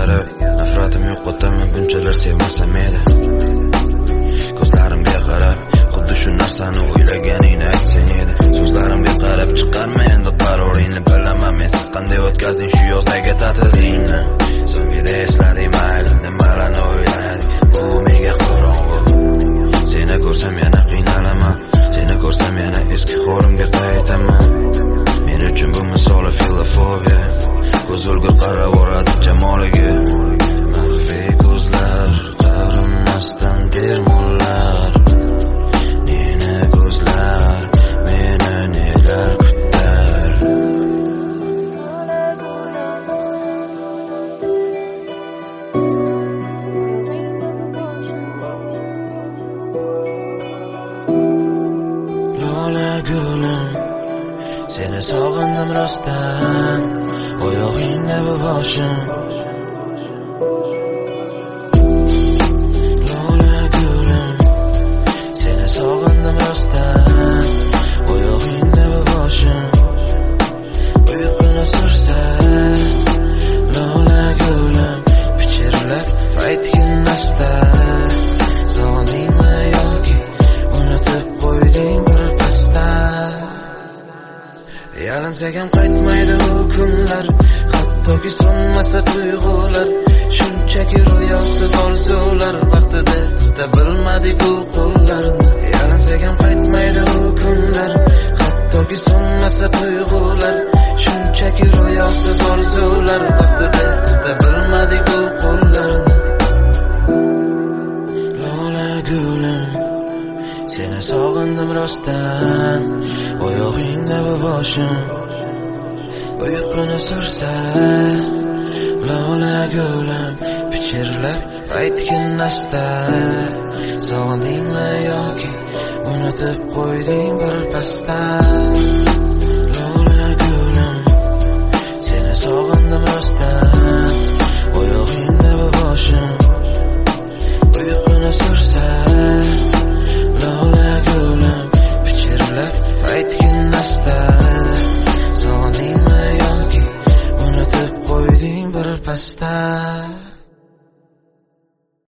qarab nafratim yo'qotaman bunchalar sevmasam edi. Ko'zlarimga qarab xuddi shu narsani o'ylaganingni aytsang edi. So'zlarimga qarab chiqarma endi qaroringni, bilaman men siz qanday o'tkazding shu yozdagi ta'tilingni. So'ngida esladim mayli nimalarni o'ylading, bu menga qorong'u. Seni ko'rsam yana qiynalaman, seni ko'rsam yana eski holimga qaytaman. Men uchun bu misoli filofobiya, ko'z o'lgur qaravoradi jamoliga. Maxfiy ko'zlar qarinmasdan dermullar, neni ko'zlar meni nelar kutar. Lola gulim, seni sog'indim rostdan, oyog'ingda bu boshim. Lola gulim, seni sog'indim rostdan, oyog'ingda bu boshim. Uyquni sursa Lola gulim, pichirlab aytginmasda. Sog'indingmi yoki unutib qo'yding bir pasda? Yalinsak ham qaytmaydi u kunlar, hattoki so'nmasa tuyg'ular. Shunchaki ro'yosiz orzular, vaqtida tuta bilmadik u qo'llarni. Yalinsak ham qaytmaydi u kunlar, hattoki so'nmasa tuyg'ular. Shunchaki ro'yosiz orzular, vaqtida tuta bilmadik u qo'llarni. Lola gulim, seni sog'indim rostdan, oyog'ingda bu boshim. Uyquni sursa Lola gulim, pichirlab aytginmasda. Sog'indingmi yoki unutib qo'yding bir pasda? Lola gulim, seni sog'indim rostdan, oyog'ingda bu boshim. Uyquni sursa Lola gulim, pichirlab aytginmasda. Sog'indingmi yoki unutib qo'yding bir pasda?